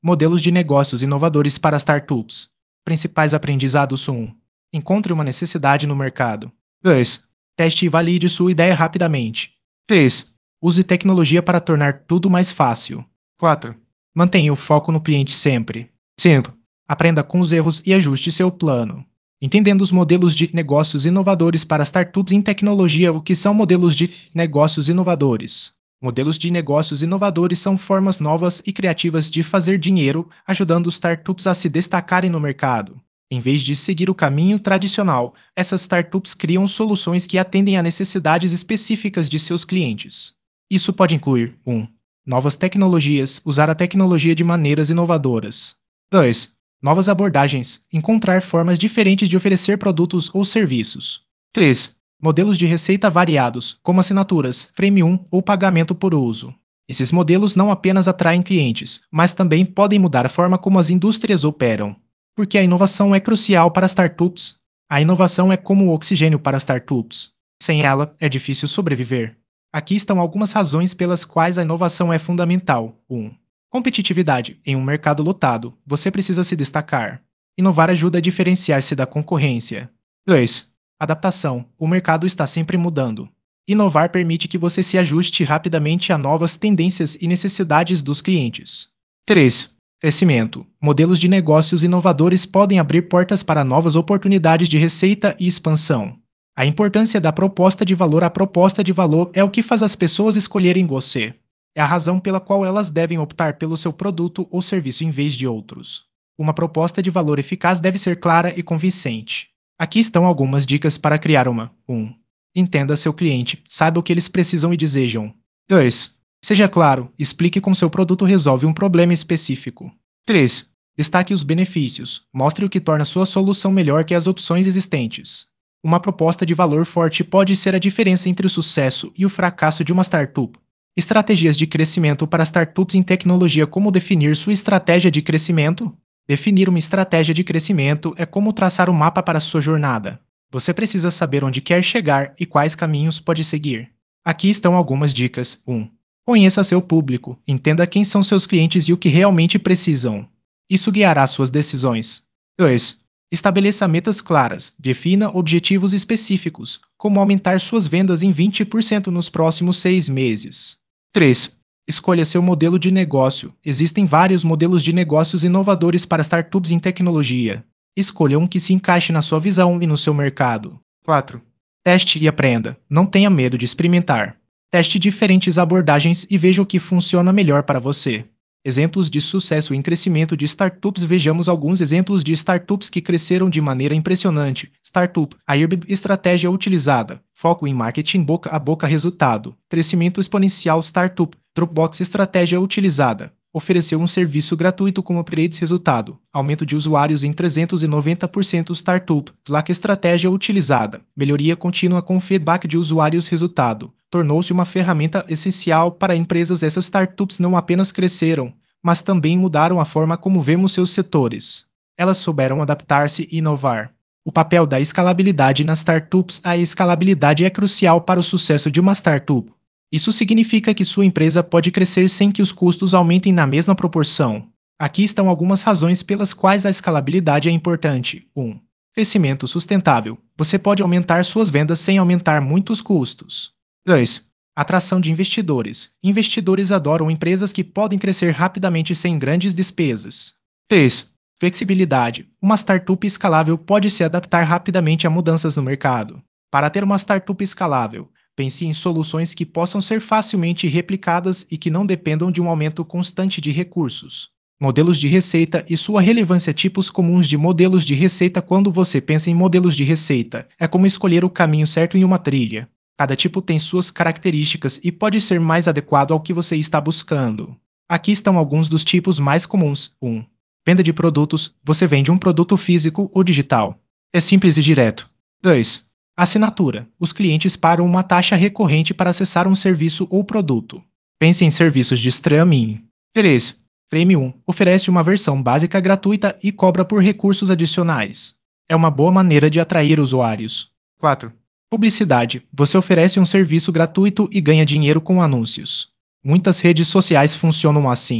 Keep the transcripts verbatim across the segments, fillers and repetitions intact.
Modelos de negócios inovadores para startups. Principais aprendizados: um. Encontre uma necessidade no mercado. dois. Teste e valide sua ideia rapidamente. três. Use tecnologia para tornar tudo mais fácil. quatro. Mantenha o foco no cliente sempre. cinco. Aprenda com os erros e ajuste seu plano. Entendendo os modelos de negócios inovadores para startups em tecnologia. O que são modelos de negócios inovadores? Modelos de negócios inovadores são formas novas e criativas de fazer dinheiro, ajudando os startups a se destacarem no mercado. Em vez de seguir o caminho tradicional, essas startups criam soluções que atendem a necessidades específicas de seus clientes. Isso pode incluir: um. Novas tecnologias, usar a tecnologia de maneiras inovadoras. dois. Novas abordagens, encontrar formas diferentes de oferecer produtos ou serviços. três. Modelos de receita variados, como assinaturas, freemium ou pagamento por uso. Esses modelos não apenas atraem clientes, mas também podem mudar a forma como as indústrias operam. Porque a inovação é crucial para startups. A inovação é como o oxigênio para startups. Sem ela, é difícil sobreviver. Aqui estão algumas razões pelas quais a inovação é fundamental. um. Competitividade. Em um mercado lotado, você precisa se destacar. Inovar ajuda a diferenciar-se da concorrência. dois. Adaptação. O mercado está sempre mudando. Inovar permite que você se ajuste rapidamente a novas tendências e necessidades dos clientes. três. Crescimento. Modelos de negócios inovadores podem abrir portas para novas oportunidades de receita e expansão. A importância da proposta de valor. A proposta de valor é o que faz as pessoas escolherem você. É a razão pela qual elas devem optar pelo seu produto ou serviço em vez de outros. Uma proposta de valor eficaz deve ser clara e convincente. Aqui estão algumas dicas para criar uma. um. Entenda seu cliente, saiba o que eles precisam e desejam. dois. Seja claro, explique como seu produto resolve um problema específico. três. Destaque os benefícios, mostre o que torna sua solução melhor que as opções existentes. Uma proposta de valor forte pode ser a diferença entre o sucesso e o fracasso de uma startup. Estratégias de crescimento para startups em tecnologia. Como definir sua estratégia de crescimento? Definir uma estratégia de crescimento é como traçar um mapa para sua jornada. Você precisa saber onde quer chegar e quais caminhos pode seguir. Aqui estão algumas dicas. um. Conheça seu público, entenda quem são seus clientes e o que realmente precisam. Isso guiará suas decisões. dois. Estabeleça metas claras, defina objetivos específicos, como aumentar suas vendas em vinte por cento nos próximos seis meses. três. Escolha seu modelo de negócio. Existem vários modelos de negócios inovadores para startups em tecnologia. Escolha um que se encaixe na sua visão e no seu mercado. quatro. Teste e aprenda. Não tenha medo de experimentar. Teste diferentes abordagens e veja o que funciona melhor para você. Exemplos de sucesso em crescimento de startups. Vejamos alguns exemplos de startups que cresceram de maneira impressionante. Startup Airbnb. Estratégia utilizada: foco em marketing boca a boca. Resultado: crescimento exponencial. Startup Dropbox. Estratégia utilizada: ofereceu um serviço gratuito com upgrades. Resultado: aumento de usuários em trezentos e noventa por cento. Startup Slack. Estratégia utilizada: melhoria contínua com feedback de usuários. Resultado: tornou-se uma ferramenta essencial para empresas. Essas startups não apenas cresceram, mas também mudaram a forma como vemos seus setores. Elas souberam adaptar-se e inovar. O papel da escalabilidade nas startups. A escalabilidade é crucial para o sucesso de uma startup. Isso significa que sua empresa pode crescer sem que os custos aumentem na mesma proporção. Aqui estão algumas razões pelas quais a escalabilidade é importante. um. Crescimento sustentável. Você pode aumentar suas vendas sem aumentar muitos custos. dois. Atração de investidores. Investidores adoram empresas que podem crescer rapidamente sem grandes despesas. três. Flexibilidade. Uma startup escalável pode se adaptar rapidamente a mudanças no mercado. Para ter uma startup escalável, pense em soluções que possam ser facilmente replicadas e que não dependam de um aumento constante de recursos. Modelos de receita e sua relevância. Tipos comuns de modelos de receita. Quando você pensa em modelos de receita, é como escolher o caminho certo em uma trilha. Cada tipo tem suas características e pode ser mais adequado ao que você está buscando. Aqui estão alguns dos tipos mais comuns. um. Venda de produtos. Você vende um produto físico ou digital. É simples e direto. dois. Assinatura. Os clientes pagam uma taxa recorrente para acessar um serviço ou produto. Pense em serviços de streaming. três. Freemium. Oferece uma versão básica gratuita e cobra por recursos adicionais. É uma boa maneira de atrair usuários. quatro. Publicidade. Você oferece um serviço gratuito e ganha dinheiro com anúncios. Muitas redes sociais funcionam assim.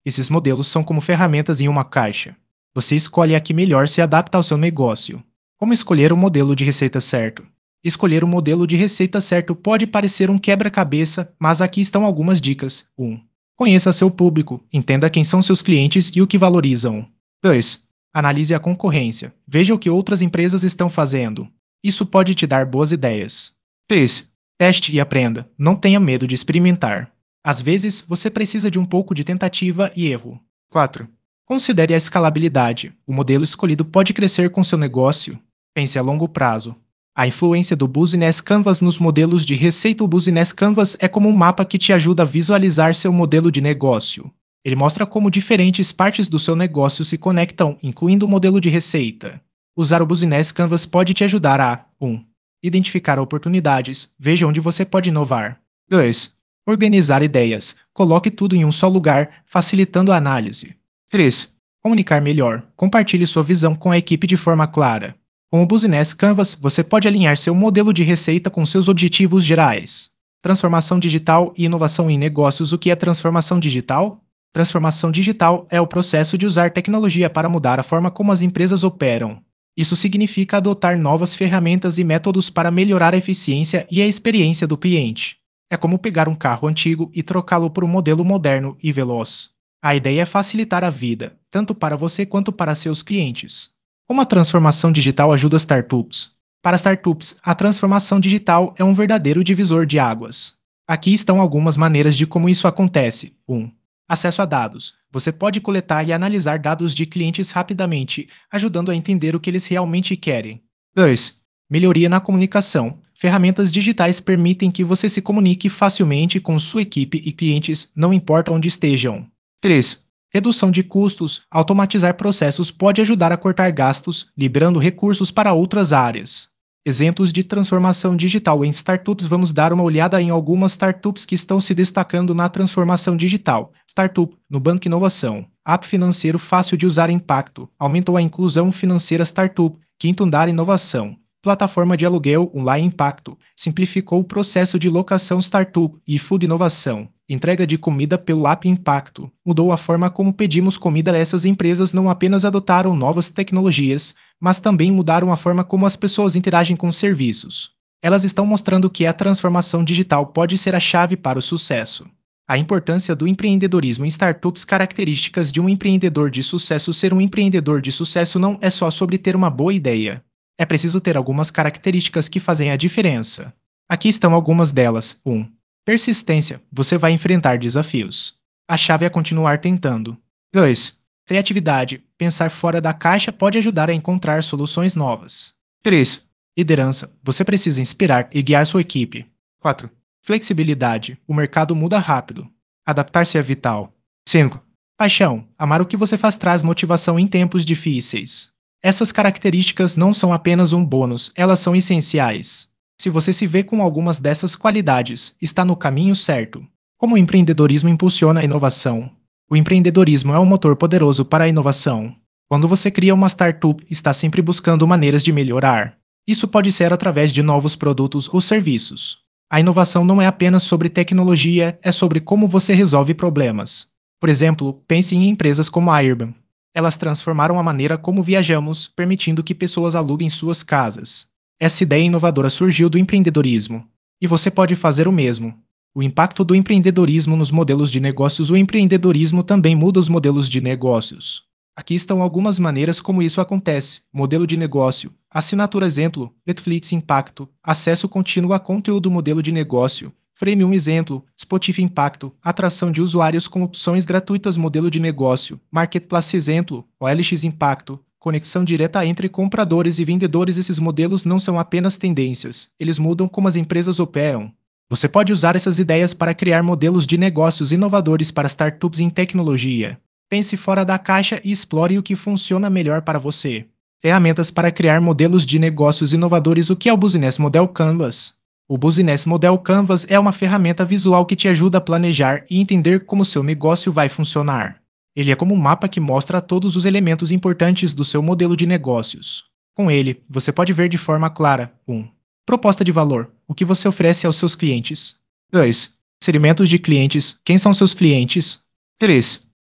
Esses modelos são como ferramentas em uma caixa. Você escolhe a que melhor se adapta ao seu negócio. Como escolher o modelo de receita certo? Escolher o modelo de receita certo pode parecer um quebra-cabeça, mas aqui estão algumas dicas. um. Conheça seu público, entenda quem são seus clientes e o que valorizam. dois. Analise a concorrência, veja o que outras empresas estão fazendo. Isso pode te dar boas ideias. três. Teste e aprenda, não tenha medo de experimentar. Às vezes, você precisa de um pouco de tentativa e erro. quatro. Considere a escalabilidade. O modelo escolhido pode crescer com seu negócio. Pense a longo prazo. A influência do Business Canvas nos modelos de receita. O Business Canvas é como um mapa que te ajuda a visualizar seu modelo de negócio. Ele mostra como diferentes partes do seu negócio se conectam, incluindo o modelo de receita. Usar o Business Canvas pode te ajudar a um. Identificar oportunidades. Veja onde você pode inovar. dois. Organizar ideias. Coloque tudo em um só lugar, facilitando a análise. três. Comunicar melhor. Compartilhe sua visão com a equipe de forma clara. Com o Business Canvas, você pode alinhar seu modelo de receita com seus objetivos gerais. Transformação digital e inovação em negócios. O que é transformação digital? Transformação digital é o processo de usar tecnologia para mudar a forma como as empresas operam. Isso significa adotar novas ferramentas e métodos para melhorar a eficiência e a experiência do cliente. É como pegar um carro antigo e trocá-lo por um modelo moderno e veloz. A ideia é facilitar a vida, tanto para você quanto para seus clientes. Como a transformação digital ajuda startups? Para startups, a transformação digital é um verdadeiro divisor de águas. Aqui estão algumas maneiras de como isso acontece. um. Acesso a dados. Você pode coletar e analisar dados de clientes rapidamente, ajudando a entender o que eles realmente querem. dois. Melhoria na comunicação. Ferramentas digitais permitem que você se comunique facilmente com sua equipe e clientes, não importa onde estejam. três. Redução de custos. Automatizar processos pode ajudar a cortar gastos, liberando recursos para outras áreas. Exemplos de transformação digital em startups. Vamos dar uma olhada em algumas startups que estão se destacando na transformação digital. Startup, Nubank Inovação. App financeiro fácil de usar. Impacto. Aumentou a inclusão financeira. Startup. Quinto Andar Inovação. Plataforma de aluguel online. Impacto. Simplificou o processo de locação. Startup. E Food Inovação. Entrega de comida pelo app. Impacto. Mudou a forma como pedimos comida. Essas empresas não apenas adotaram novas tecnologias, mas também mudaram a forma como as pessoas interagem com os serviços. Elas estão mostrando que a transformação digital pode ser a chave para o sucesso. A importância do empreendedorismo em startups. Características de um empreendedor de sucesso. Ser um empreendedor de sucesso não é só sobre ter uma boa ideia. É preciso ter algumas características que fazem a diferença. Aqui estão algumas delas. um. Persistência. Você vai enfrentar desafios. A chave é continuar tentando. dois. Criatividade. Pensar fora da caixa pode ajudar a encontrar soluções novas. três. Liderança. Você precisa inspirar e guiar sua equipe. quatro. Flexibilidade. O mercado muda rápido. Adaptar-se é vital. cinco. Paixão. Amar o que você faz traz motivação em tempos difíceis. Essas características não são apenas um bônus, elas são essenciais. Se você se vê com algumas dessas qualidades, está no caminho certo. Como o empreendedorismo impulsiona a inovação? O empreendedorismo é um motor poderoso para a inovação. Quando você cria uma startup, está sempre buscando maneiras de melhorar. Isso pode ser através de novos produtos ou serviços. A inovação não é apenas sobre tecnologia, é sobre como você resolve problemas. Por exemplo, pense em empresas como a Airbnb. Elas transformaram a maneira como viajamos, permitindo que pessoas aluguem suas casas. Essa ideia inovadora surgiu do empreendedorismo. E você pode fazer o mesmo. O impacto do empreendedorismo nos modelos de negócios. O empreendedorismo também muda os modelos de negócios. Aqui estão algumas maneiras como isso acontece. Modelo de negócio. Assinatura. Exemplo. Netflix. Impacto. Acesso contínuo a conteúdo. Modelo de negócio. Freemium. Exemplo. Spotify. Impacto. Atração de usuários com opções gratuitas. Modelo de negócio. Marketplace. Exemplo. O L X. Impacto. Conexão direta entre compradores e vendedores. Esses modelos não são apenas tendências, eles mudam como as empresas operam. Você pode usar essas ideias para criar modelos de negócios inovadores para startups em tecnologia. Pense fora da caixa e explore o que funciona melhor para você. Ferramentas para criar modelos de negócios inovadores. O que é o Business Model Canvas? O Business Model Canvas é uma ferramenta visual que te ajuda a planejar e entender como seu negócio vai funcionar. Ele é como um mapa que mostra todos os elementos importantes do seu modelo de negócios. Com ele, você pode ver de forma clara. um. Proposta de valor. O que você oferece aos seus clientes. dois. Segmentos de clientes. Quem são seus clientes? três.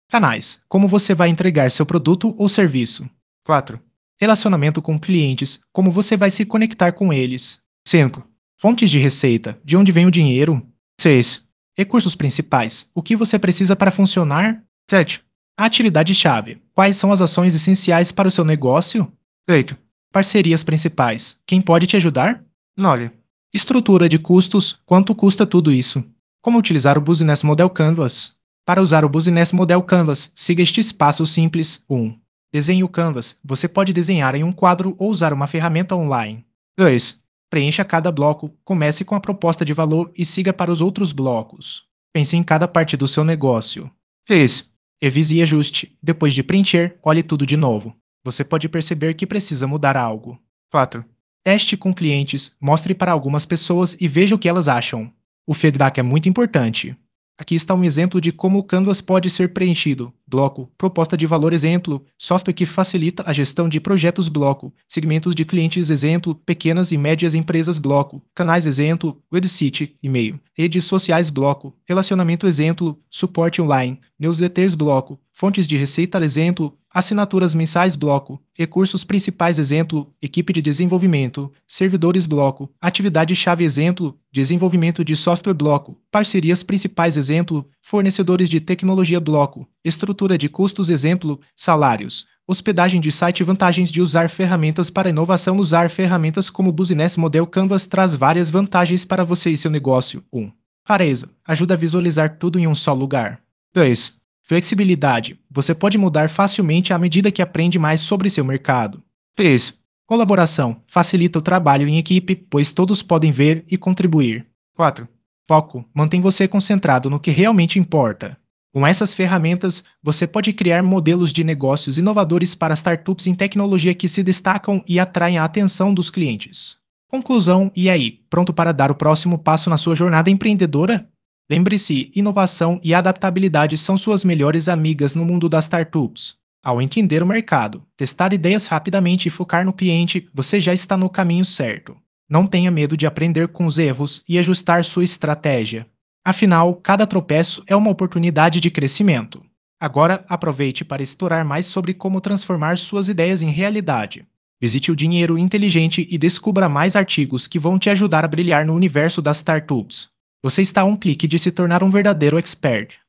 Canais. Como você vai entregar seu produto ou serviço. quatro. Relacionamento com clientes. Como você vai se conectar com eles. cinco. Fontes de receita. De onde vem o dinheiro? seis. Recursos principais. O que você precisa para funcionar? sete. Atividade-chave. Quais são as ações essenciais para o seu negócio? oito. Parcerias principais. Quem pode te ajudar? nove. Estrutura de custos. Quanto custa tudo isso? Como utilizar o Business Model Canvas? Para usar o Business Model Canvas, siga estes passos simples. um. Desenhe o Canvas. Você pode desenhar em um quadro ou usar uma ferramenta online. dois. Preencha cada bloco. Comece com a proposta de valor e siga para os outros blocos. Pense em cada parte do seu negócio. três. Revise e ajuste. Depois de preencher, olhe tudo de novo. Você pode perceber que precisa mudar algo. quatro. Teste com clientes. Mostre para algumas pessoas e veja o que elas acham. O feedback é muito importante. Aqui está um exemplo de como o Canvas pode ser preenchido. Bloco, proposta de valor exemplo, software que facilita a gestão de projetos bloco, segmentos de clientes exemplo, pequenas e médias empresas bloco, canais exemplo, website, e-mail, redes sociais bloco, relacionamento exemplo, suporte online, newsletters bloco, fontes de receita exemplo, assinaturas mensais bloco, recursos principais exemplo, equipe de desenvolvimento, servidores bloco, atividade-chave exemplo, desenvolvimento de software bloco, parcerias principais exemplo, fornecedores de tecnologia bloco, estrutura de custos exemplo, salários, hospedagem de site. Vantagens de usar ferramentas para inovação. Usar ferramentas como o Business Model Canvas traz várias vantagens para você e seu negócio. um. Clareza. Ajuda a visualizar tudo em um só lugar. dois. Flexibilidade. Você pode mudar facilmente à medida que aprende mais sobre seu mercado. três. Colaboração. Facilita o trabalho em equipe, pois todos podem ver e contribuir. quatro. Foco. Mantém você concentrado no que realmente importa. Com essas ferramentas, você pode criar modelos de negócios inovadores para startups em tecnologia que se destacam e atraem a atenção dos clientes. Conclusão: e aí, pronto para dar o próximo passo na sua jornada empreendedora? Lembre-se, inovação e adaptabilidade são suas melhores amigas no mundo das startups. Ao entender o mercado, testar ideias rapidamente e focar no cliente, você já está no caminho certo. Não tenha medo de aprender com os erros e ajustar sua estratégia. Afinal, cada tropeço é uma oportunidade de crescimento. Agora, aproveite para explorar mais sobre como transformar suas ideias em realidade. Visite o Dinheiro Inteligente e descubra mais artigos que vão te ajudar a brilhar no universo das startups. Você está a um clique de se tornar um verdadeiro expert.